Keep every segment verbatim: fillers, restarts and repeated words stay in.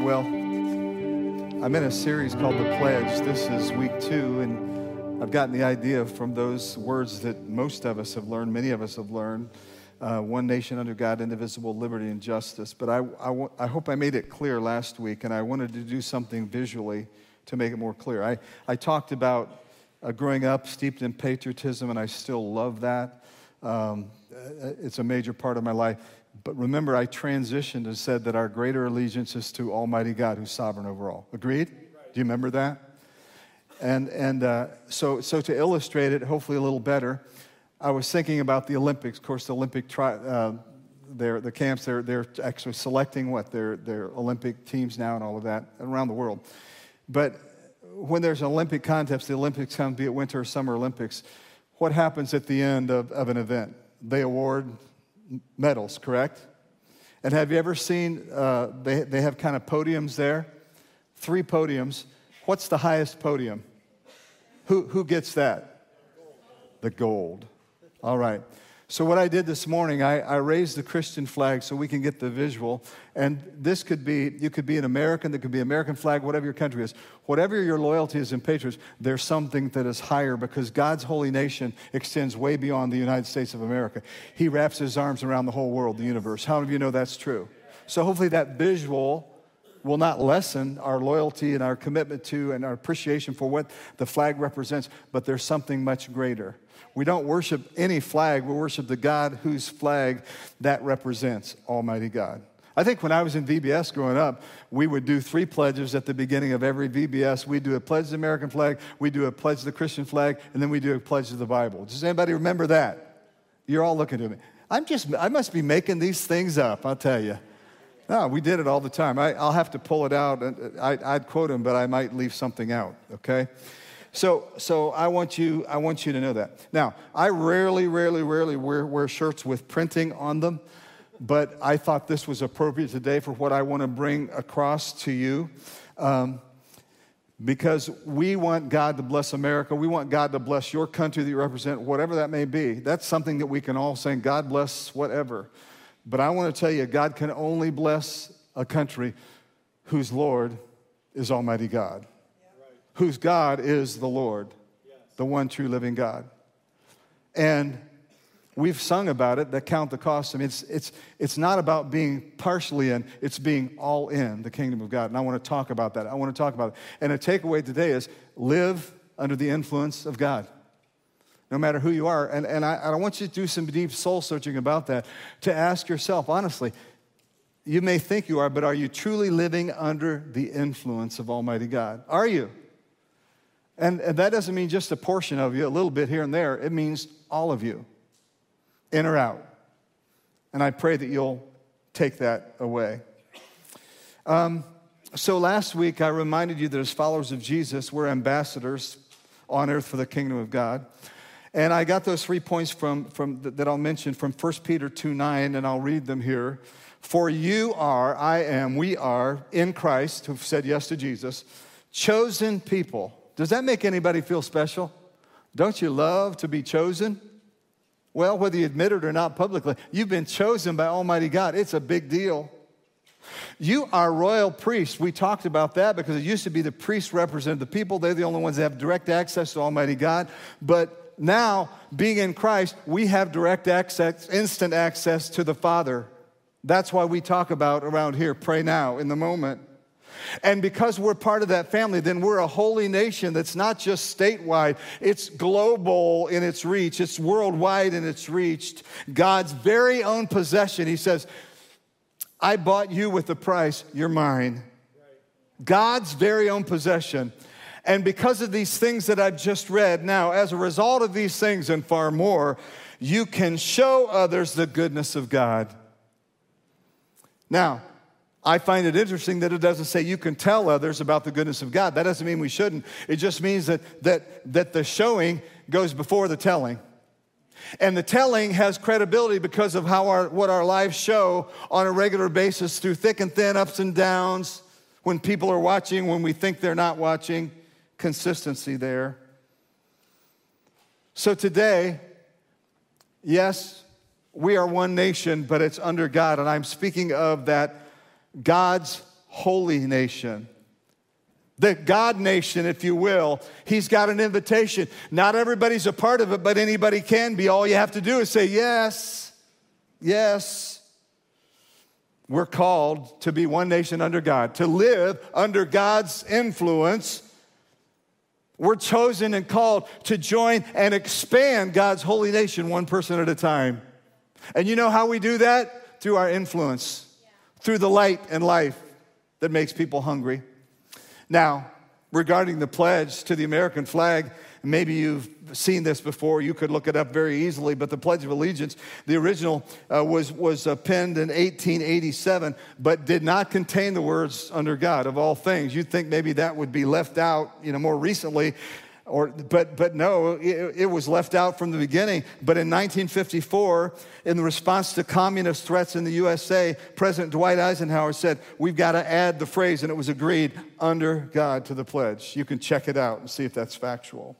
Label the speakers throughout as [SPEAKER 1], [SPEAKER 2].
[SPEAKER 1] Well, I'm in a series called The Pledge. This is week two, and I've gotten the idea from those words that most of us have learned, many of us have learned, uh, one nation under God, indivisible, liberty, and justice. But I, I, I hope I made it clear last week, and I wanted to do something visually to make it more clear. I, I talked about uh, growing up steeped in patriotism, and I still love that. Um, it's a major part of my life. But remember, I transitioned and said that our greater allegiance is to Almighty God, who's sovereign over all. Agreed? Do you remember that? And and uh, so so to illustrate it, hopefully a little better, I was thinking about the Olympics. Of course, the Olympic tri- uh, their the camps they're they're actually selecting what their their Olympic teams now and all of that around the world. But when there's an Olympic contest, the Olympics come, be it Winter or Summer Olympics. What happens at the end of, of an event? They award medals, correct? And have you ever seen, uh, they, they have kind of podiums there? Three podiums. What's the highest podium? Who, who gets that? The gold. All right. So what I did this morning, I, I raised the Christian flag so we can get the visual. And this could be, you could be an American, that could be American flag, whatever your country is. Whatever your loyalty is in patriots, there's something that is higher because God's holy nation extends way beyond the United States of America. He wraps his arms around the whole world, the universe. How many of you know that's true? So hopefully that visual will not lessen our loyalty and our commitment to and our appreciation for what the flag represents, but there's something much greater. We don't worship any flag. We worship the God whose flag that represents, Almighty God. I think when I was in V B S growing up, we would do three pledges at the beginning of every V B S. We'd do a pledge to the American flag, we'd do a pledge to the Christian flag, and then we'd do a pledge to the Bible. Does anybody remember that? You're all looking at me. I'm just, I must be making these things up, I'll tell you. No, we did it all the time. I, I'll have to pull it out. I, I'd quote them, but I might leave something out, okay? So, so I want you, I want you to know that. Now, I rarely, rarely, rarely wear, wear shirts with printing on them, but I thought this was appropriate today for what I want to bring across to you, um, because we want God to bless America. We want God to bless your country that you represent, whatever that may be. That's something that we can all say, God bless whatever. But I want to tell you, God can only bless a country whose Lord is Almighty God. Whose God is the Lord, yes. The one true living God. And we've sung about it, that count the cost. I mean, it's, it's, it's not about being partially in, it's being all in the kingdom of God. And I want to talk about that. I want to talk about it. And a takeaway today is live under the influence of God, no matter who you are. And, and I, I want you to do some deep soul searching about that, to ask yourself, honestly, you may think you are, but are you truly living under the influence of Almighty God? Are you? And, and that doesn't mean just a portion of you, a little bit here and there. It means all of you, in or out. And I pray that you'll take that away. Um, so last week, I reminded you that as followers of Jesus, we're ambassadors on earth for the kingdom of God. And I got those three points from, from that I'll mention from First Peter two nine, and I'll read them here. For you are, I am, we are, in Christ, who've said yes to Jesus, chosen people. Does that make anybody feel special? Don't you love to be chosen? Well, whether you admit it or not publicly, you've been chosen by Almighty God. It's a big deal. You are royal priests. We talked about that because it used to be the priests represented the people. They're the only ones that have direct access to Almighty God. But now, being in Christ, we have direct access, instant access to the Father. That's why we talk about around here, pray now, in the moment. And because we're part of that family, then we're a holy nation that's not just statewide. It's global in its reach. It's worldwide in its reach. God's very own possession. He says, I bought you with a price. You're mine. God's very own possession. And because of these things that I've just read, now, as a result of these things and far more, you can show others the goodness of God. Now, I find it interesting that it doesn't say you can tell others about the goodness of God. That doesn't mean we shouldn't. It just means that, that, that the showing goes before the telling. And the telling has credibility because of how our, what our lives show on a regular basis through thick and thin, ups and downs, when people are watching, when we think they're not watching, consistency there. So today, yes, we are one nation, but it's under God. And I'm speaking of that God's holy nation. The God nation, if you will. He's got an invitation. Not everybody's a part of it, but anybody can be. All you have to do is say yes, yes. We're called to be one nation under God, to live under God's influence. We're chosen and called to join and expand God's holy nation one person at a time. And you know how we do that? Through our influence, yeah. Through the light and life that makes people hungry. Now, regarding the pledge to the American flag, maybe you've seen this before. You could look it up very easily, but the Pledge of Allegiance, the original uh, was, was uh, penned in eighteen eighty-seven, but did not contain the words "under God," of all things. You'd think maybe that would be left out, you know, more recently. Or, but, but no, it, it was left out from the beginning. But in nineteen fifty-four, in the response to communist threats in the U S A, President Dwight Eisenhower said, we've got to add the phrase, and it was agreed, "under God," to the pledge. You can check it out and see if that's factual.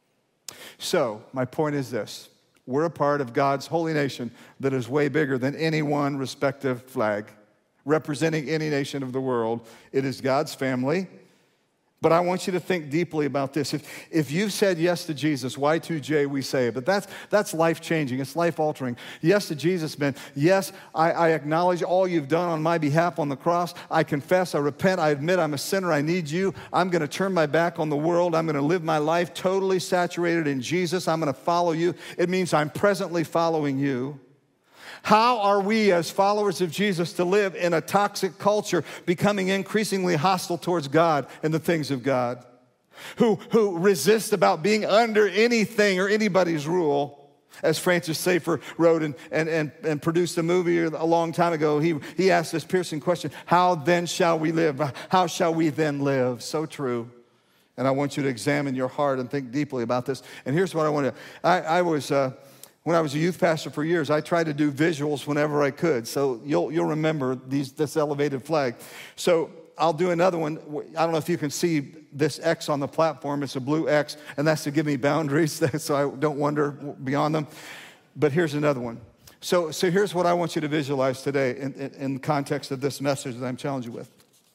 [SPEAKER 1] So, my point is this. We're a part of God's holy nation that is way bigger than any one respective flag, representing any nation of the world. It is God's family. But I want you to think deeply about this. If, if you've said yes to Jesus, Y two J we say, but that's, that's life-changing. It's life-altering. Yes to Jesus meant, yes, I, I acknowledge all you've done on my behalf on the cross. I confess, I repent, I admit I'm a sinner, I need you. I'm going to turn my back on the world. I'm going to live my life totally saturated in Jesus. I'm going to follow you. It means I'm presently following you. How are we as followers of Jesus to live in a toxic culture becoming increasingly hostile towards God and the things of God? Who, who resist about being under anything or anybody's rule? As Francis Schaeffer wrote and, and, and, and produced a movie a long time ago, he, he asked this piercing question, how then shall we live? How shall we then live? So true. And I want you to examine your heart and think deeply about this. And here's what I want to, I, I was... Uh, When I was a youth pastor for years, I tried to do visuals whenever I could. So you'll, you'll remember these, this elevated flag. So I'll do another one. I don't know if you can see this X on the platform. It's a blue X, and that's to give me boundaries so I don't wander beyond them. But here's another one. So, so here's what I want you to visualize today in, in, in the context of this message that I'm challenging you with.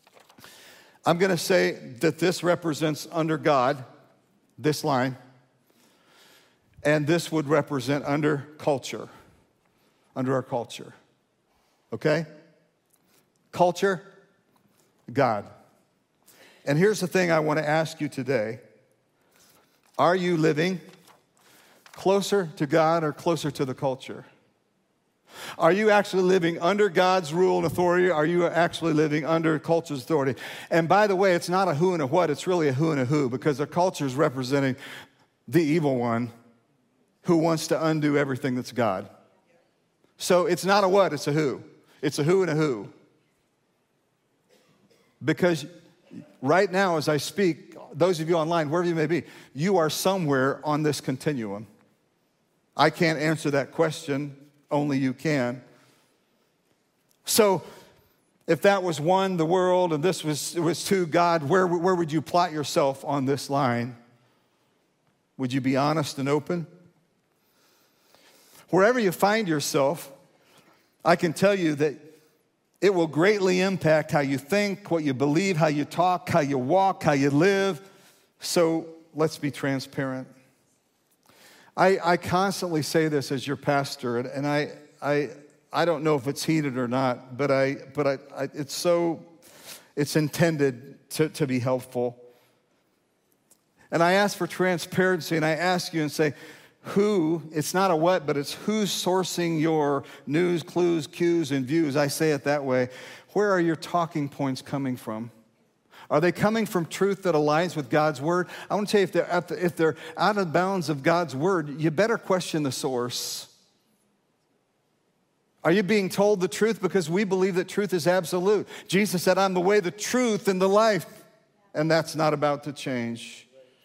[SPEAKER 1] I'm going to say that this represents under God, this line. And this would represent under culture, under our culture, okay? Culture, God. And here's the thing I want to ask you today. Are you living closer to God or closer to the culture? Are you actually living under God's rule and authority? Or are you actually living under culture's authority? And by the way, it's not a who and a what, it's really a who and a who, because the culture is representing the evil one who wants to undo everything that's God. So it's not a what, it's a who. It's a who and a who. Because right now as I speak, those of you online, wherever you may be, you are somewhere on this continuum. I can't answer that question, only you can. So if that was one, the world, and this was, it was two, God, where, where would you plot yourself on this line? Would you be honest and open? Wherever you find yourself, I can tell you that it will greatly impact how you think, what you believe, how you talk, how you walk, how you live. So let's be transparent. I, I constantly say this as your pastor, and, and I, I, I don't know if it's heated or not, but I, but I, I it's so, it's intended to, to be helpful. And I ask for transparency, and I ask you and say, who, it's not a what, but it's who's sourcing your news, clues, cues, and views. I say it that way. Where are your talking points coming from? Are they coming from truth that aligns with God's word? I want to tell you, if they're, at the, if they're out of bounds of God's word, you better question the source. Are you being told the truth? Because we believe that truth is absolute. Jesus said, I'm the way, the truth, and the life. And that's not about to change.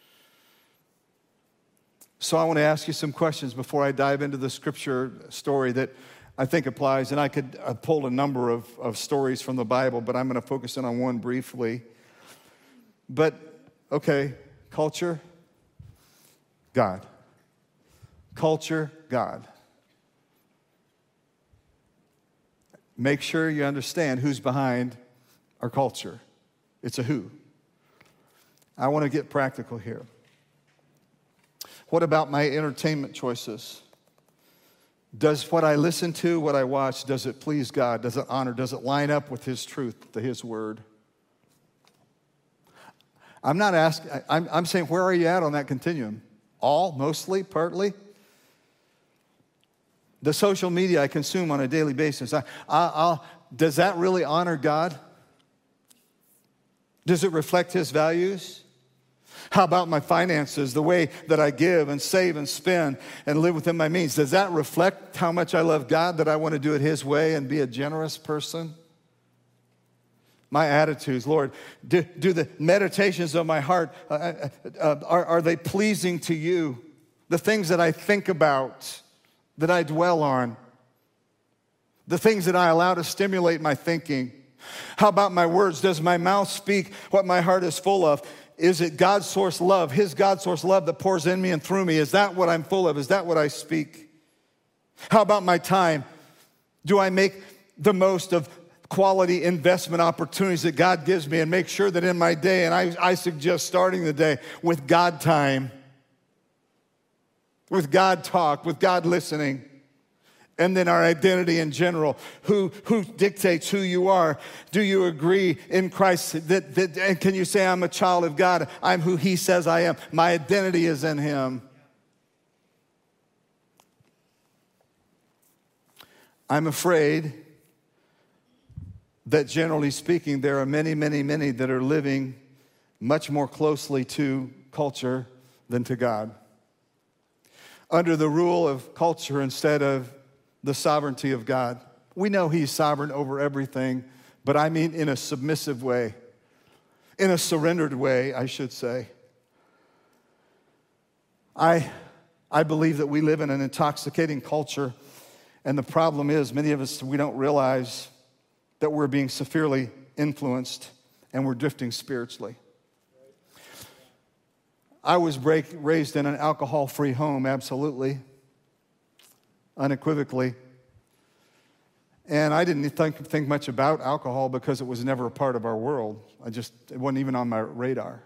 [SPEAKER 1] So I want to ask you some questions before I dive into the scripture story that I think applies. And I could uh, pull a number of, of stories from the Bible, but I'm going to focus in on one briefly. But, okay, culture, God. Culture, God. Make sure you understand who's behind our culture. It's a who. I want to get practical here. What about my entertainment choices? Does what I listen to, what I watch, does it please God? Does it honor? Does it line up with His truth, to His word? I'm not asking, I'm, I'm saying, where are you at on that continuum? All, mostly, partly? The social media I consume on a daily basis, I, I, I'll, does that really honor God? Does it reflect His values? How about my finances, the way that I give and save and spend and live within my means? Does that reflect how much I love God, that I want to do it His way and be a generous person? My attitudes, Lord, do, do the meditations of my heart, uh, uh, are, are they pleasing to You? The things that I think about, that I dwell on, the things that I allow to stimulate my thinking. How about my words? Does my mouth speak what my heart is full of? Is it God's source love, His God source love that pours in me and through me? Is that what I'm full of? Is that what I speak? How about my time? Do I make the most of quality investment opportunities that God gives me and make sure that in my day, and I, I suggest starting the day with God time, with God talk, with God listening, and then our identity in general. Who, who dictates who you are? Do you agree in Christ that, that, and can you say, I'm a child of God? I'm who He says I am. My identity is in Him. I'm afraid that generally speaking, there are many, many, many that are living much more closely to culture than to God. Under the rule of culture instead of the sovereignty of God. We know He's sovereign over everything, but I mean in a submissive way, in a surrendered way, I should say. I, I believe that we live in an intoxicating culture, and the problem is many of us, we don't realize that we're being severely influenced and we're drifting spiritually. I was break, raised in an alcohol-free home, absolutely, unequivocally. And I didn't think, think much about alcohol because it was never a part of our world. I just, it wasn't even on my radar.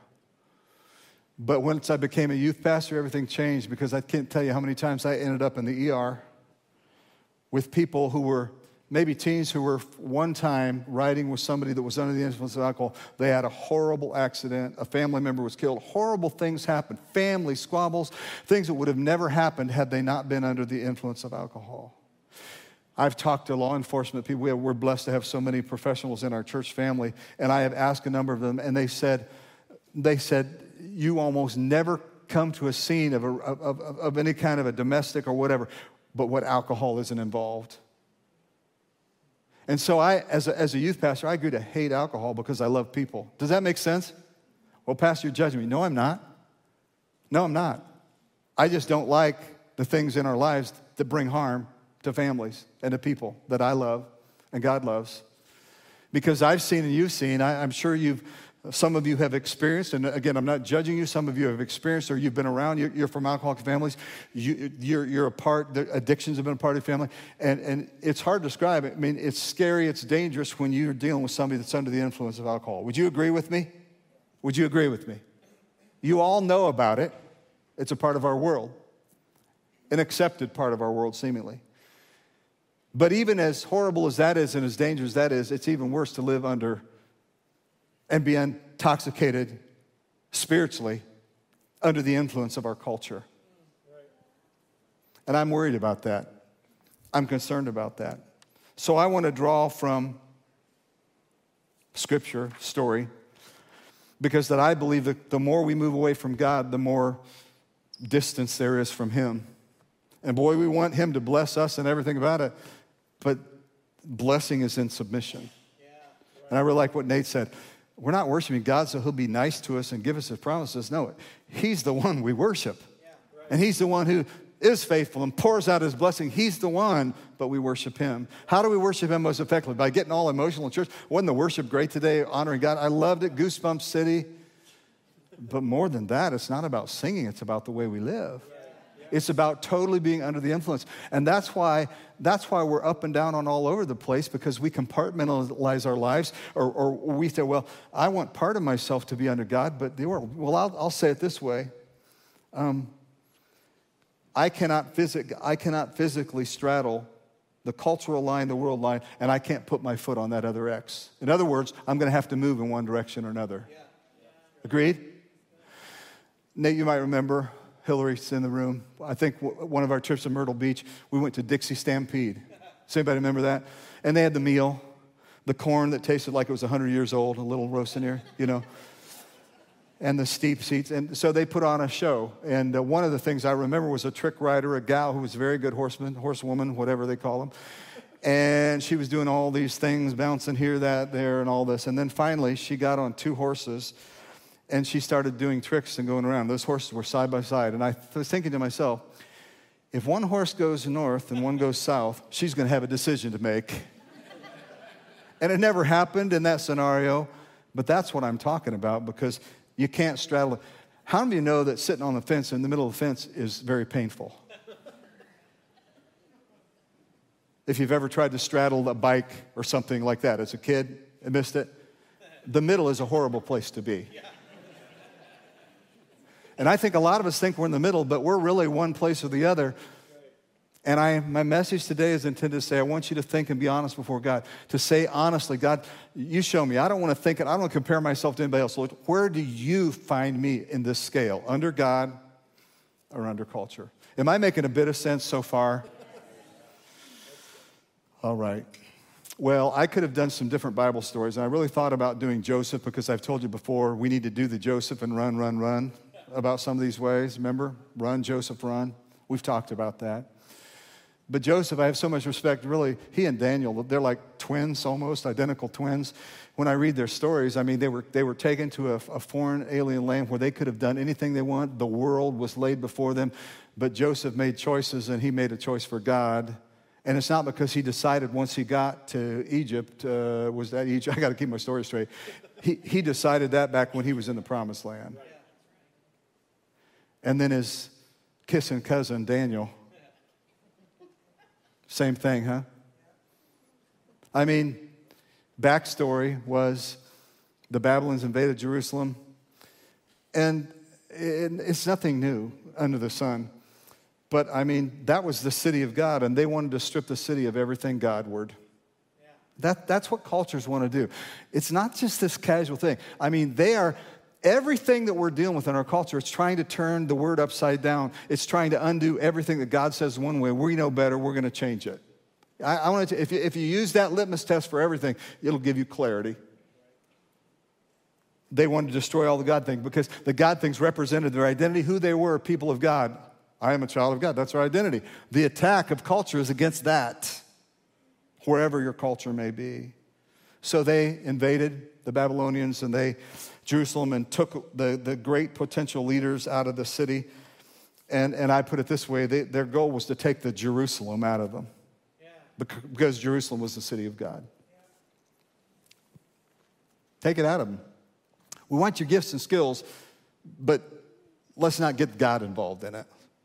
[SPEAKER 1] But once I became a youth pastor, everything changed, because I can't tell you how many times I ended up in the E R with people who were, maybe teens who were one time riding with somebody that was under the influence of alcohol. They had a horrible accident. A family member was killed. Horrible things happened. Family squabbles, things that would have never happened had they not been under the influence of alcohol. I've talked to law enforcement people. We have, we're blessed to have so many professionals in our church family, and I have asked a number of them, and they said, they said, you almost never come to a scene of, a, of, of, of any kind of a domestic or whatever, but what alcohol isn't involved. And so I, as a, as a youth pastor, I grew to hate alcohol because I love people. Does that make sense? Well, Pastor, you're judging me. No, I'm not. No, I'm not. I just don't like the things in our lives that bring harm to families and to people that I love and God loves. Because I've seen and you've seen, I, I'm sure you've, some of you have experienced, and again, I'm not judging you. Some of you have experienced, or you've been around. You're, you're from alcoholic families. You, you're, you're a part. The addictions have been a part of your family, and and it's hard to describe it. I mean, it's scary. It's dangerous when you're dealing with somebody that's under the influence of alcohol. Would you agree with me? Would you agree with me? You all know about it. It's a part of our world, an accepted part of our world, seemingly. But even as horrible as that is, and as dangerous as that is, it's even worse to live under and be intoxicated spiritually under the influence of our culture. And I'm worried about that. I'm concerned about that. So I want to draw from Scripture, story, because that I believe that the more we move away from God, the more distance there is from Him. And boy, we want Him to bless us and everything about it, but blessing is in submission. Yeah, right. And I really like what Nate said. We're not worshiping God so He'll be nice to us and give us His promises. No, He's the one we worship. Yeah, right. And He's the one who is faithful and pours out His blessing. He's the one, but we worship Him. How do we worship Him most effectively? By getting all emotional in church. Wasn't the worship great today, honoring God? I loved it, Goosebumps City. But more than that, it's not about singing. It's about the way we live. Yeah, yeah. It's about totally being under the influence. And that's why that's why we're up and down on all over the place, because we compartmentalize our lives, or, or we say, well, I want part of myself to be under God, but the world. Well, I'll, I'll say it this way. Um, I cannot physic, I cannot physically straddle the cultural line, the world line, and I can't put my foot on that other X. In other words, I'm going to have to move in one direction or another. Yeah. Agreed? Nate, you might remember, Hillary's in the room. I think one of our trips to Myrtle Beach, we went to Dixie Stampede. Does anybody remember that? And they had the meal, the corn that tasted like it was one hundred years old, a little roast in here, you know, and the steep seats. And so they put on a show. And uh, one of the things I remember was a trick rider, a gal who was a very good horseman, horsewoman, whatever they call them. And she was doing all these things, bouncing here, that, there, and all this. And then finally, she got on two horses, and she started doing tricks and going around. Those horses were side by side. And I was thinking to myself, if one horse goes north and one goes south, she's going to have a decision to make. And it never happened in that scenario, but that's what I'm talking about, because you can't straddle it. How many of you know that sitting on the fence, in the middle of the fence, is very painful? If you've ever tried to straddle a bike or something like that as a kid and missed it, the middle is a horrible place to be. And I think a lot of us think we're in the middle, but we're really one place or the other. And I, my message today is intended to say, I want you to think and be honest before God. To say honestly, God, you show me. I don't want to think it. I don't want to compare myself to anybody else. Lord, where do you find me in this scale? Under God or under culture? Am I making a bit of sense so far? All right. Well, I could have done some different Bible stories. And I really thought about doing Joseph, because I've told you before, we need to do the Joseph and run, run, run about some of these ways. Remember? Run, Joseph, run. We've talked about that. But Joseph, I have so much respect. Really, he and Daniel, they're like twins almost, identical twins. When I read their stories, I mean, they were they were taken to a, a foreign alien land where they could have done anything they want. The world was laid before them. But Joseph made choices, and he made a choice for God. And it's not because he decided once he got to Egypt, uh, was that Egypt? I got to keep my story straight. He, he decided that back when he was in the promised land. And then his kissing cousin, Daniel, same thing, huh? I mean, backstory was the Babylonians invaded Jerusalem, and it's nothing new under the sun. But, I mean, that was the city of God, and they wanted to strip the city of everything Godward. Yeah. That, that's what cultures want to do. It's not just this casual thing. I mean, they are, everything that we're dealing with in our culture, it's trying to turn the word upside down. It's trying to undo everything that God says one way. We know better. We're going to change it. I, I want to, if you, if you use that litmus test for everything, it'll give you clarity. They wanted to destroy all the God things because the God things represented their identity, who they were, people of God. I am a child of God. That's our identity. The attack of culture is against that, wherever your culture may be. So they invaded the Babylonians and they, Jerusalem, and took the, the great potential leaders out of the city. And, and I put it this way, they, their goal was to take the Jerusalem out of them. Yeah. Because Jerusalem was the city of God. Yeah. Take it out of them. We want your gifts and skills, but let's not get God involved in it.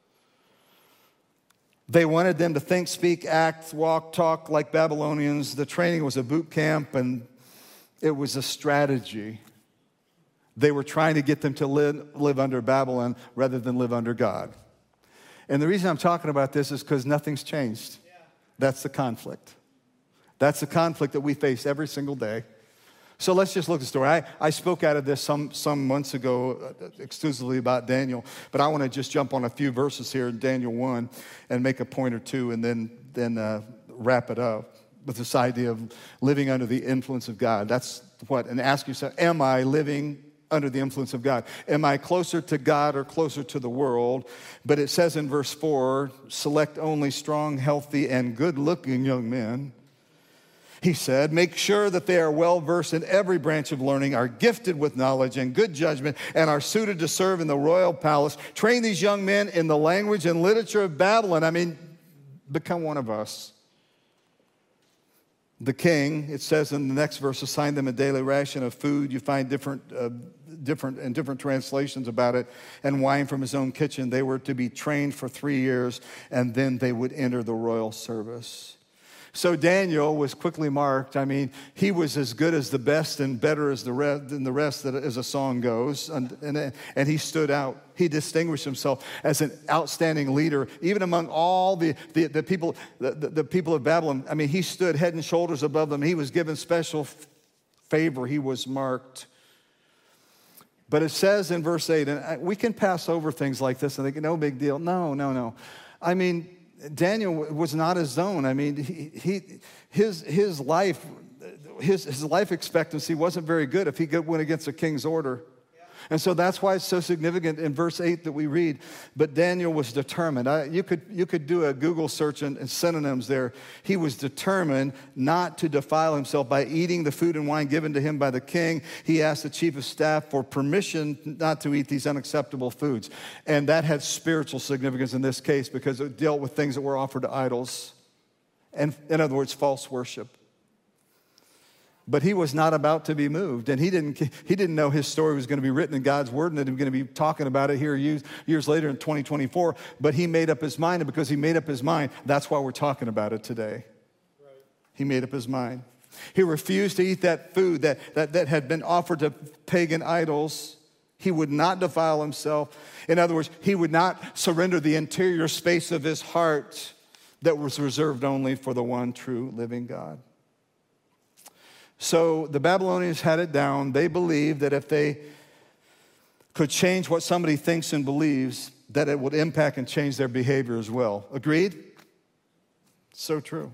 [SPEAKER 1] They wanted them to think, speak, act, walk, talk like Babylonians. The training was a boot camp, and it was a strategy. They were trying to get them to live, live under Babylon rather than live under God. And the reason I'm talking about this is because nothing's changed. Yeah. That's the conflict. That's the conflict that we face every single day. So let's just look at the story. I, I spoke out of this some, some months ago uh, exclusively about Daniel, but I want to just jump on a few verses here in Daniel one and make a point or two and then, then uh, wrap it up with this idea of living under the influence of God. That's what, and ask yourself, am I living under the influence of God? Am I closer to God or closer to the world? But it says in verse four, select only strong, healthy, and good-looking young men. He said, make sure that they are well-versed in every branch of learning, are gifted with knowledge and good judgment, and are suited to serve in the royal palace. Train these young men in the language and literature of Babylon. I mean, become one of us. The king, it says in the next verse, assigned them a daily ration of food. You find different uh, different and different translations about it, and wine from his own kitchen. They were to be trained for three years, and then they would enter the royal service. So Daniel was quickly marked. I mean, he was as good as the best and better as the rest than the rest, that as a song goes, and, and and he stood out. He distinguished himself as an outstanding leader, even among all the the, the people the, the people of Babylon. I mean, he stood head and shoulders above them. He was given special favor. He was marked. But it says in verse eight, and we can pass over things like this and think, no big deal. No, no, no. I mean, Daniel was not his own. I mean, he, he his his life his his life expectancy wasn't very good if he went against a king's order. And so that's why it's so significant in verse eight that we read, but Daniel was determined. I, you could you could do a Google search and, and synonyms there. He was determined not to defile himself by eating the food and wine given to him by the king. He asked the chief of staff for permission not to eat these unacceptable foods. And that had spiritual significance in this case because it dealt with things that were offered to idols. And in other words, false worship. But he was not about to be moved, and he didn't, he didn't know his story was going to be written in God's word and that he was going to be talking about it here years, years later in twenty twenty-four, but he made up his mind, and because he made up his mind, that's why we're talking about it today. Right. He made up his mind. He refused to eat that food that, that, that had been offered to pagan idols. He would not defile himself. In other words, he would not surrender the interior space of his heart that was reserved only for the one true living God. So the Babylonians had it down. They believed that if they could change what somebody thinks and believes, that it would impact and change their behavior as well. Agreed? So true.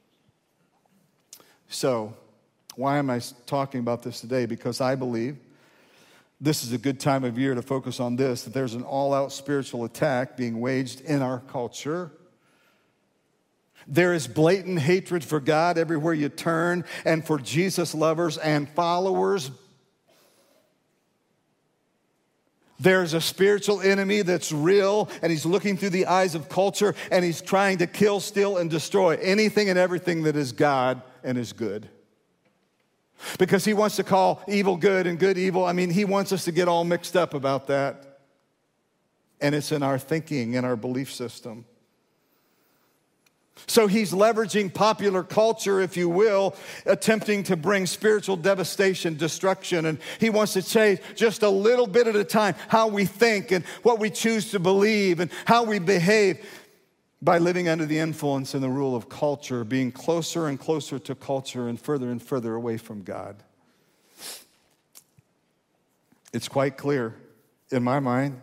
[SPEAKER 1] So, why am I talking about this today? Because I believe this is a good time of year to focus on this, that there's an all-out spiritual attack being waged in our culture. There is blatant hatred for God everywhere you turn, and for Jesus lovers and followers. There's a spiritual enemy that's real, and he's looking through the eyes of culture, and he's trying to kill, steal, and destroy anything and everything that is God and is good. Because he wants to call evil good and good evil. I mean, he wants us to get all mixed up about that. And it's in our thinking and our belief system. So he's leveraging popular culture, if you will, attempting to bring spiritual devastation, destruction. And he wants to change just a little bit at a time how we think and what we choose to believe and how we behave by living under the influence and the rule of culture, being closer and closer to culture and further and further away from God. It's quite clear in my mind.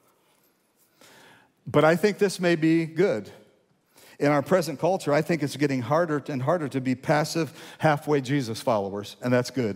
[SPEAKER 1] But I think this may be good. In our present culture, I think it's getting harder and harder to be passive, halfway Jesus followers, and that's good.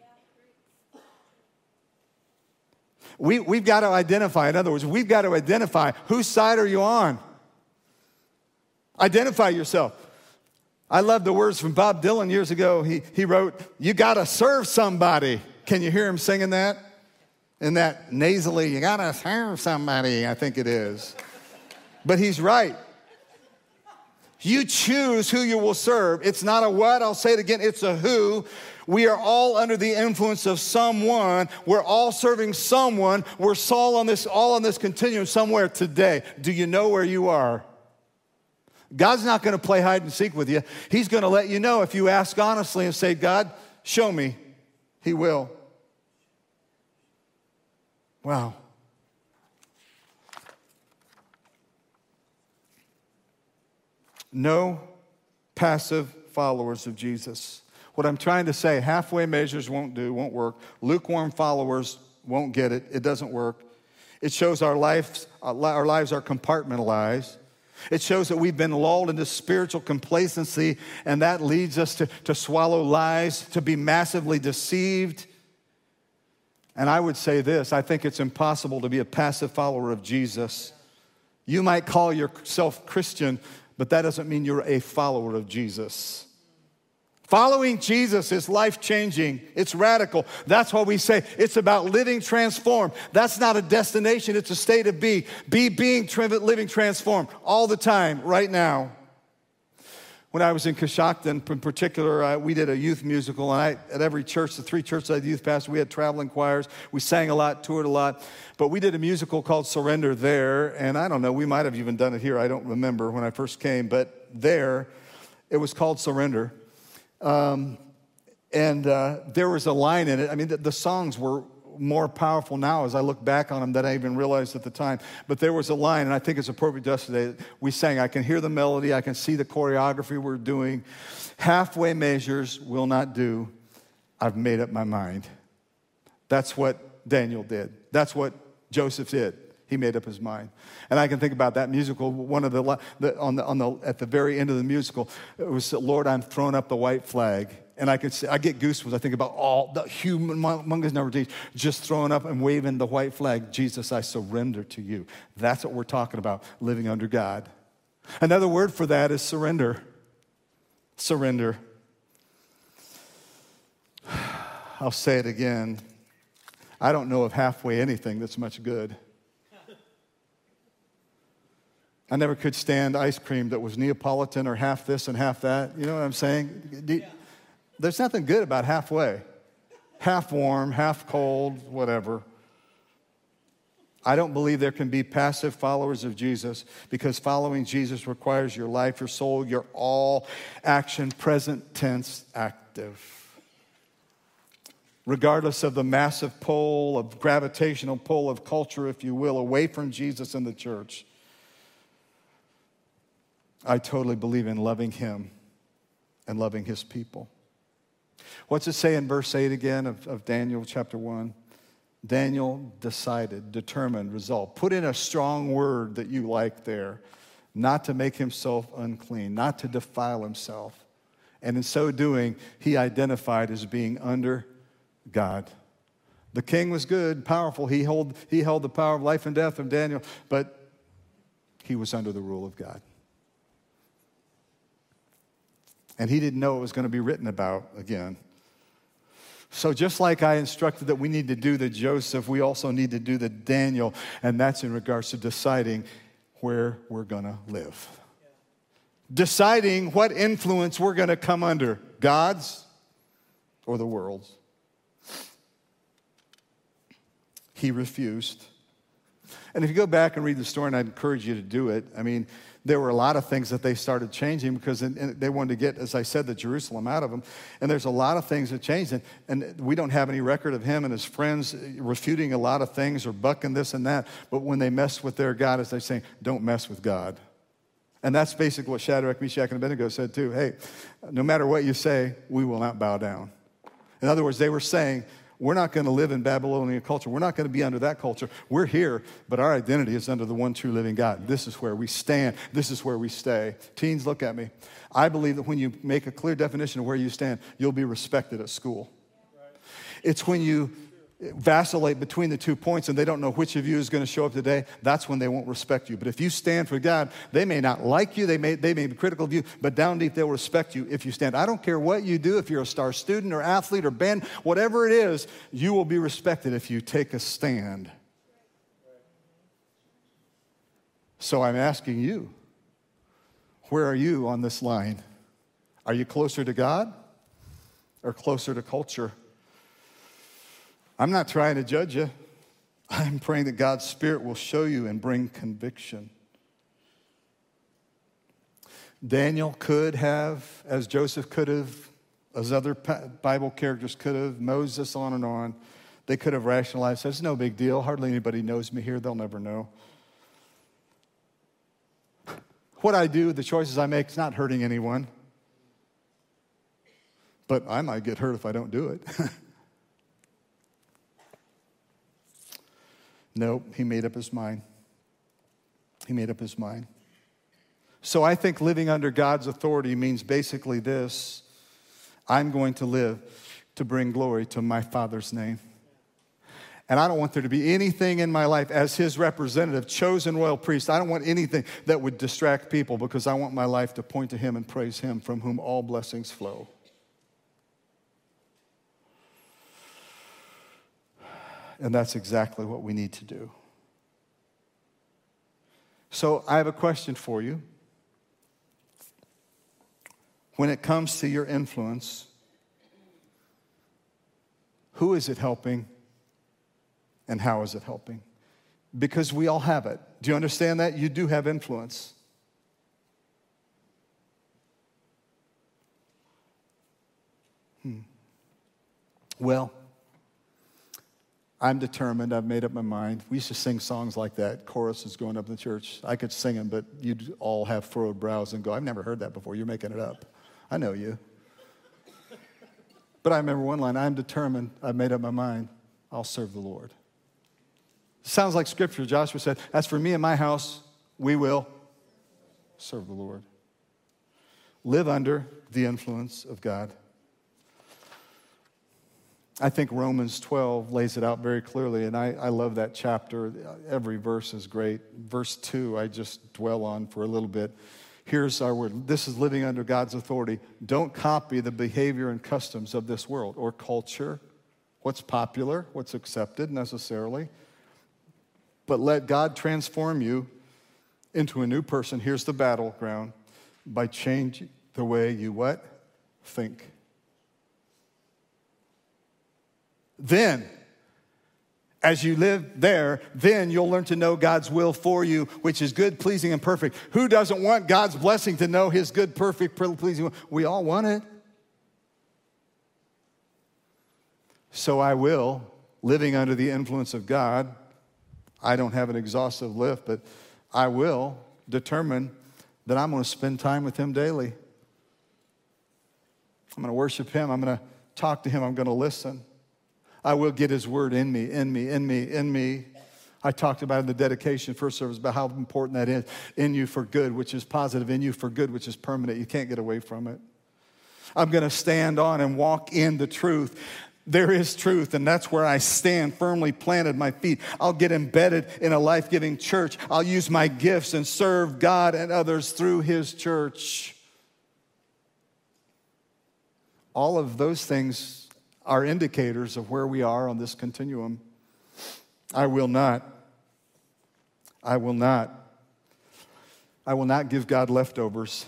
[SPEAKER 1] We, we've got to identify, in other words, we've got to identify whose side are you on? Identify yourself. I love the words from Bob Dylan years ago. He, he wrote, you got to serve somebody. Can you hear him singing that? In that nasally, you got to serve somebody, I think it is. But he's right. You choose who you will serve. It's not a what, I'll say it again, it's a who. We are all under the influence of someone. We're all serving someone. We're all on this, all on this continuum somewhere today. Do you know where you are? God's not going to play hide and seek with you. He's going to let you know if you ask honestly and say, God, show me. He will. Wow. No passive followers of Jesus. What I'm trying to say, halfway measures won't do, won't work. Lukewarm followers won't get it. It doesn't work. It shows our lives, our lives are compartmentalized. It shows that we've been lulled into spiritual complacency, and that leads us to, to swallow lies, to be massively deceived. And I would say this, I think it's impossible to be a passive follower of Jesus. You might call yourself Christian, but that doesn't mean you're a follower of Jesus. Following Jesus is life-changing. It's radical. That's why we say it's about living transformed. That's not a destination. It's a state of being. Be being living transformed all the time, right now. When I was in Coshocton, in particular, uh, we did a youth musical, and I, at every church, the three churches I had youth pastor, we had traveling choirs. We sang a lot, toured a lot, but we did a musical called Surrender there, and I don't know, we might have even done it here. I don't remember when I first came, but there, it was called Surrender, um, and uh, there was a line in it. I mean, the, the songs were more powerful now as I look back on them than I even realized at the time. But there was a line, and I think it's appropriate to us today. We sang, I can hear the melody, I can see the choreography we're doing. Halfway measures will not do. I've made up my mind. That's what Daniel did. That's what Joseph did. He made up his mind. And I can think about that musical. One of the, the, on the on the at the very end of the musical, it was, Lord, I'm throwing up the white flag. And I could say, I get goosebumps. I think about all the humongous number of days just throwing up and waving the white flag. Jesus, I surrender to you. That's what we're talking about, living under God. Another word for that is surrender. Surrender. I'll say it again. I don't know of halfway anything that's much good. I never could stand ice cream that was Neapolitan or half this and half that. You know what I'm saying? Do, yeah. There's nothing good about halfway. Half warm, half cold, whatever. I don't believe there can be passive followers of Jesus, because following Jesus requires your life, your soul, your all action, present tense, active. Regardless of the massive pull, of gravitational pull of culture, if you will, away from Jesus and the church, I totally believe in loving him and loving his people. What's it say in verse eight again of, of Daniel chapter one? Daniel decided, determined, resolved. Put in a strong word that you like there. Not to make himself unclean, not to defile himself. And in so doing, he identified as being under God. The king was good, powerful. He held, he held the power of life and death of Daniel, but he was under the rule of God. And he didn't know it was going to be written about again. So just like I instructed that we need to do the Joseph, we also need to do the Daniel, and that's in regards to deciding where we're going to live. Yeah. Deciding what influence we're going to come under, God's or the world's. He refused. And if you go back and read the story, and I'd encourage you to do it, I mean, there were a lot of things that they started changing because they wanted to get, as I said, the Jerusalem out of them. And there's a lot of things that changed. And, and we don't have any record of him and his friends refuting a lot of things or bucking this and that. But when they mess with their God, as they say, don't mess with God. And that's basically what Shadrach, Meshach, and Abednego said too. Hey, no matter what you say, we will not bow down. In other words, they were saying, we're not going to live in Babylonian culture. We're not going to be under that culture. We're here, but our identity is under the one true living God. This is where we stand. This is where we stay. Teens, look at me. I believe that when you make a clear definition of where you stand, you'll be respected at school. It's when you vacillate between the two points and they don't know which of you is going to show up today, that's when they won't respect you. But if you stand for God, they may not like you, they may, they may be critical of you, but down deep they'll respect you if you stand. I don't care what you do, if you're a star student or athlete or band, whatever it is, you will be respected if you take a stand. So I'm asking you, where are you on this line? Are you closer to God or closer to culture? I'm not trying to judge you. I'm praying that God's Spirit will show you and bring conviction. Daniel could have, as Joseph could have, as other Bible characters could have, Moses, on and on. They could have rationalized, it's no big deal. Hardly anybody knows me here. They'll never know. What I do, the choices I make, is not hurting anyone. But I might get hurt if I don't do it. Nope, he made up his mind. He made up his mind. So I think living under God's authority means basically this. I'm going to live to bring glory to my Father's name. And I don't want there to be anything in my life as his representative, chosen royal priest. I don't want anything that would distract people, because I want my life to point to him and praise him, from whom all blessings flow. And that's exactly what we need to do. So I have a question for you. when it comes to your influence, who is it helping and how is it helping? Because we all have it. Do you understand that? You do have influence. Hmm. Well, I'm determined. I've made up my mind. We used to sing songs like that. Choruses going up in the church. I could sing them, but you'd all have furrowed brows and go, I've never heard that before. You're making it up. I know you. But I remember one line, I'm determined. I've made up my mind. I'll serve the Lord. Sounds like scripture. Joshua said, as for me and my house, we will serve the Lord. Live under the influence of God. I think Romans twelve lays it out very clearly, and I, I love that chapter. Every verse is great. Verse two, I just dwell on for a little bit. Here's our word. This is living under God's authority. Don't copy the behavior and customs of this world or culture, what's popular, what's accepted necessarily. But let God transform you into a new person. Here's the battleground. By changing the way you what? Think. Then, as you live there, then you'll learn to know God's will for you, which is good, pleasing, and perfect. Who doesn't want God's blessing to know his good, perfect, pleasing? We all want it. So I will, living under the influence of God, I don't have an exhaustive list, but I will determine that I'm going to spend time with him daily. I'm going to worship him. I'm going to talk to him. I'm going to listen. I will get his word in me, in me, in me, in me. I talked about in the dedication first service about how important that is. In you for good, which is positive. In you for good, which is permanent. You can't get away from it. I'm going to stand on and walk in the truth. There is truth, and that's where I stand, firmly planted my feet. I'll get embedded in a life-giving church. I'll use my gifts and serve God and others through his church. All of those things are indicators of where we are on this continuum. I will not. I will not. I will not give God leftovers.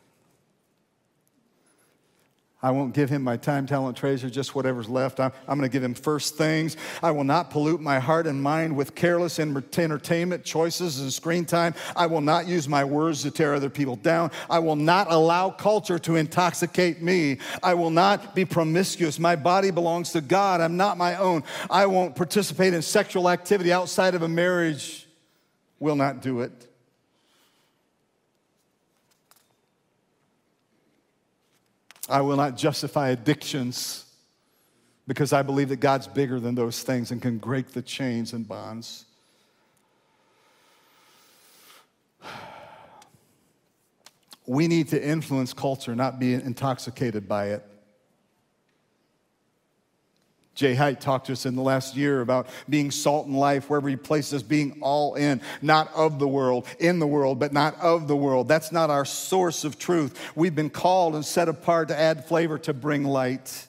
[SPEAKER 1] I won't give him my time, talent, treasure, just whatever's left. I'm, I'm going to give him first things. I will not pollute my heart and mind with careless entertainment, choices, and screen time. I will not use my words to tear other people down. I will not allow culture to intoxicate me. I will not be promiscuous. My body belongs to God. I'm not my own. I won't participate in sexual activity outside of a marriage. Will not do it. I will not justify addictions because I believe that God's bigger than those things and can break the chains and bonds. We need to influence culture, not be intoxicated by it. Jay Height talked to us in the last year about being salt in life, wherever he places us, being all in, not of the world, in the world, but not of the world. That's not our source of truth. We've been called and set apart to add flavor, to bring light.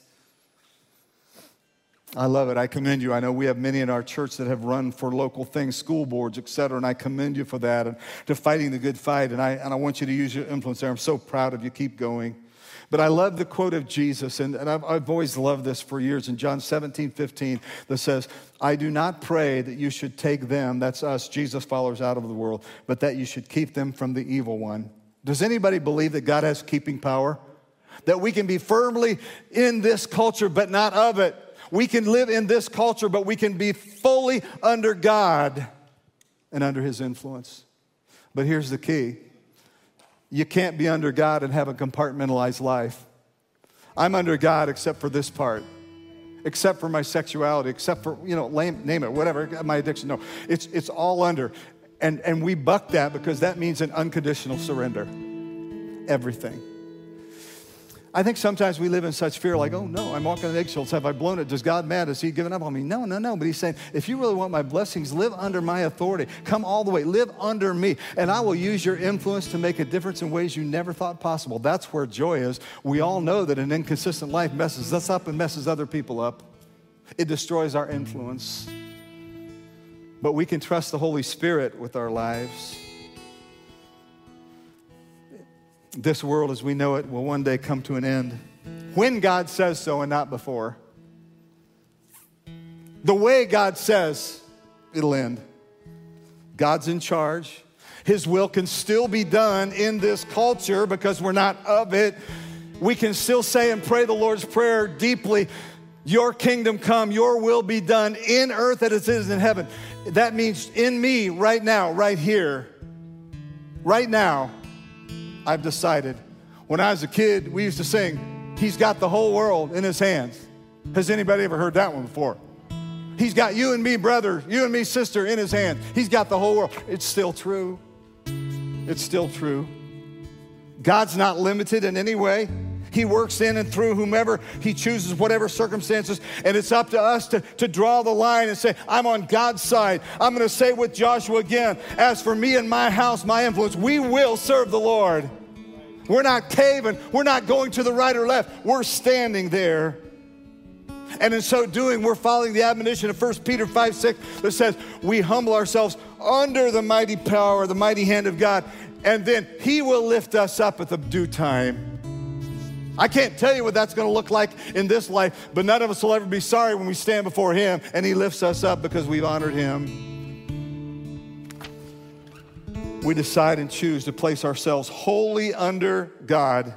[SPEAKER 1] I love it. I commend you. I know we have many in our church that have run for local things, school boards, et cetera, and I commend you for that and to fighting the good fight, and I, and I want you to use your influence there. I'm so proud of you. Keep going. But I love the quote of Jesus, and, and I've, I've always loved this for years, in John seventeen fifteen, that says, I do not pray that you should take them, that's us, Jesus followers, out of the world, but that you should keep them from the evil one. Does anybody believe that God has keeping power? That we can be firmly in this culture, but not of it. We can live in this culture, but we can be fully under God and under his influence. But here's the key. You can't be under God and have a compartmentalized life. I'm under God except for this part, except for my sexuality, except for, you know, name it, whatever, my addiction. No, it's, it's all under. And, and we buck that because that means an unconditional surrender. Everything. I think sometimes we live in such fear like, oh no, I'm walking on eggshells. Have I blown it? Does God mad? Has he given up on me? No, no, no. But he's saying, if you really want my blessings, live under my authority. Come all the way. Live under me. And I will use your influence to make a difference in ways you never thought possible. That's where joy is. We all know that an inconsistent life messes us up and messes other people up. It destroys our influence. But we can trust the Holy Spirit with our lives. this world as we know it will one day come to an end. When God says so and not before. The way God says, it'll end. God's in charge. His will can still be done in this culture because we're not of it. We can still say and pray the Lord's Prayer deeply. Your kingdom come, your will be done in earth as it is in heaven. That means in me right now, right here, right now, I've decided. When I was a kid, we used to sing, He's got the whole world in His hands. Has anybody ever heard that one before? He's got you and me, brother, you and me, sister, in His hands. He's got the whole world. It's still true. It's still true. God's not limited in any way. He works in and through whomever He chooses, whatever circumstances, and it's up to us to, to draw the line and say, I'm on God's side. I'm going to say with Joshua again, as for me and my house, my influence, we will serve the Lord. We're not caving. We're not going to the right or left. We're standing there. And in so doing, we're following the admonition of First Peter five six that says, we humble ourselves under the mighty power, the mighty hand of God, and then He will lift us up at the due time. I can't tell you what that's going to look like in this life, but none of us will ever be sorry when we stand before Him and He lifts us up because we've honored Him. We decide and choose to place ourselves wholly under God,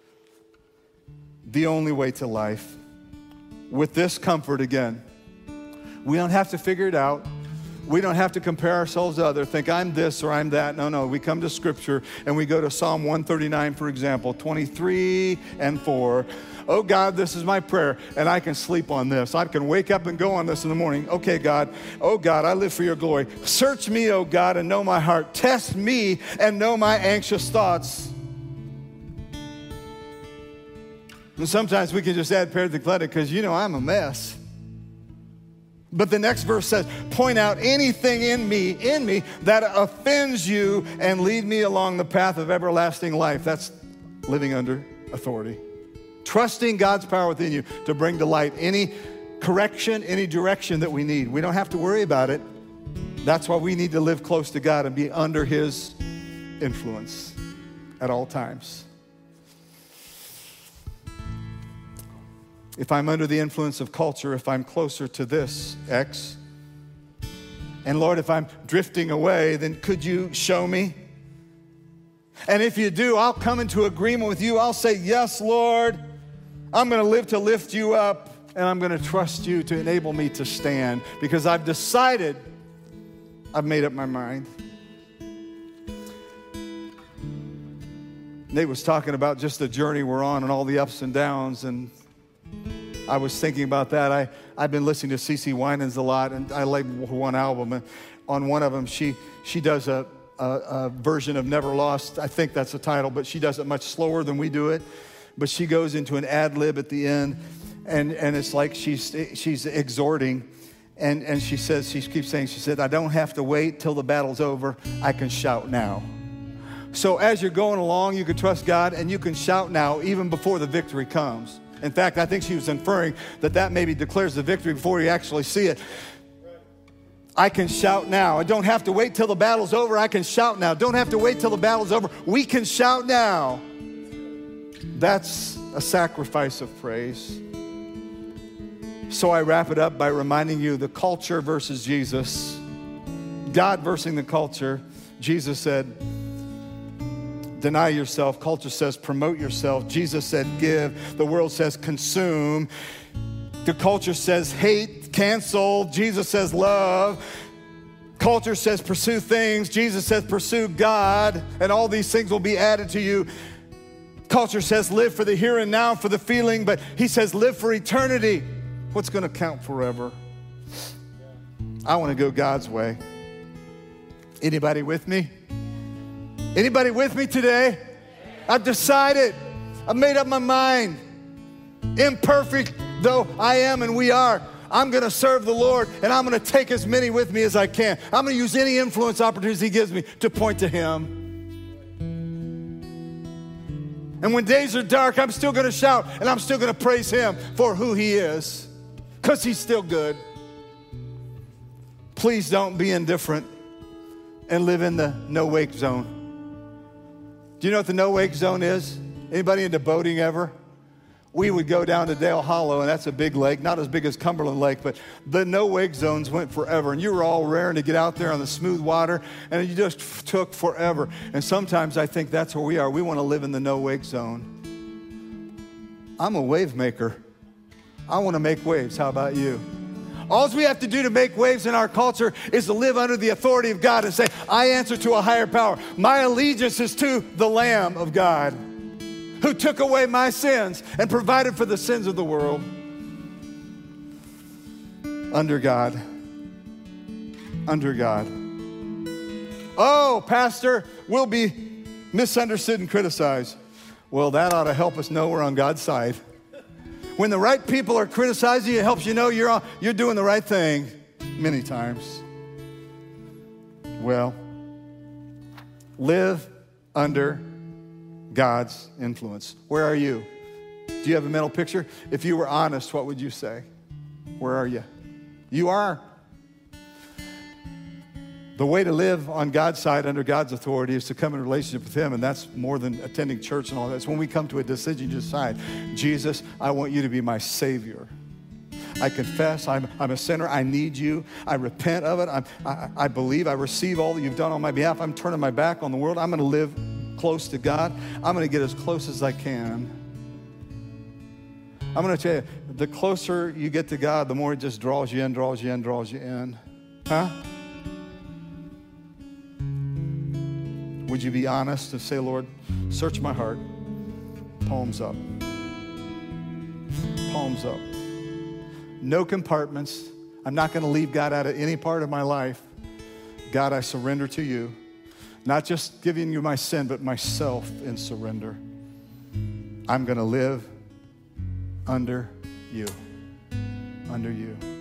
[SPEAKER 1] the only way to life. With this comfort again, we don't have to figure it out. We don't have to compare ourselves to others, think I'm this or I'm that. No, no, we come to Scripture and we go to Psalm one thirty-nine, for example, twenty-three and four. Oh God, this is my prayer, and I can sleep on this. I can wake up and go on this in the morning. Okay, God, oh God, I live for your glory. Search me, oh God, and know my heart. Test me and know my anxious thoughts. And sometimes we can just add parenthetical because, you know, I'm a mess. But the next verse says, point out anything in me, in me that offends you and lead me along the path of everlasting life. That's living under authority. Trusting God's power within you to bring to light any correction, any direction that we need. We don't have to worry about it. That's why we need to live close to God and be under His influence at all times. If I'm under the influence of culture, if I'm closer to this, X, and Lord, if I'm drifting away, then could you show me? And if you do, I'll come into agreement with you. I'll say, yes, Lord, I'm going to live to lift you up, and I'm going to trust you to enable me to stand because I've decided, I've made up my mind. Nate was talking about just the journey we're on and all the ups and downs, and I was thinking about that. I, I've been listening to CeCe Winans a lot, and I like one album. And on one of them, she she does a, a, a version of Never Lost. I think that's the title, but she does it much slower than we do it. But she goes into an ad lib at the end, and, and it's like she's she's exhorting. And, and she says, she keeps saying, she said, I don't have to wait till the battle's over. I can shout now. So as you're going along, you can trust God, and you can shout now even before the victory comes. In fact, I think she was inferring that that maybe declares the victory before you actually see it. I can shout now. I don't have to wait till the battle's over. I can shout now. Don't have to wait till the battle's over. We can shout now. That's a sacrifice of praise. So I wrap it up by reminding you the culture versus Jesus. God versus the culture. Jesus said, deny yourself. Culture says promote yourself. Jesus said give. The world says consume. The culture says hate, cancel. Jesus says love. Culture says pursue things. Jesus says pursue God, and all these things will be added to you. Culture says live for the here and now, for the feeling, but He says live for eternity. What's going to count forever? I want to go God's way. Anybody with me? Anybody with me today? I've decided. I've made up my mind. Imperfect though I am and we are, I'm going to serve the Lord, and I'm going to take as many with me as I can. I'm going to use any influence opportunities He gives me to point to Him. And when days are dark, I'm still going to shout, and I'm still going to praise Him for who He is, because He's still good. Please don't be indifferent and live in the no-wake zone. Do you know what the no-wake zone is? Anybody into boating ever? We would go down to Dale Hollow, and that's a big lake, not as big as Cumberland Lake, but the no-wake zones went forever. And you were all raring to get out there on the smooth water, and it just f- took forever. And sometimes I think that's where we are. We want to live in the no-wake zone. I'm a wave maker. I want to make waves. How about you? All we have to do to make waves in our culture is to live under the authority of God and say, I answer to a higher power. My allegiance is to the Lamb of God, who took away my sins and provided for the sins of the world. Under God. Under God. Oh, Pastor, we'll be misunderstood and criticized. Well, that ought to help us know we're on God's side. When the right people are criticizing you, it helps you know you're, on, you're doing the right thing many times. Well, live under God's influence. Where are you? Do you have a mental picture? If you were honest, what would you say? Where are you? You are. The way to live on God's side under God's authority is to come in a relationship with Him, and that's more than attending church and all that. It's when we come to a decision to decide, Jesus, I want you to be my Savior. I confess I'm, I'm a sinner. I need you. I repent of it. I'm, I, I believe. I receive all that you've done on my behalf. I'm turning my back on the world. I'm going to live close to God. I'm going to get as close as I can. I'm going to tell you, the closer you get to God, the more it just draws you in, draws you in, draws you in. Huh? Would you be honest and say, Lord, search my heart. Palms up. Palms up. No compartments. I'm not going to leave God out of any part of my life. God, I surrender to you. Not just giving you my sin, but myself in surrender. I'm going to live under you. Under you.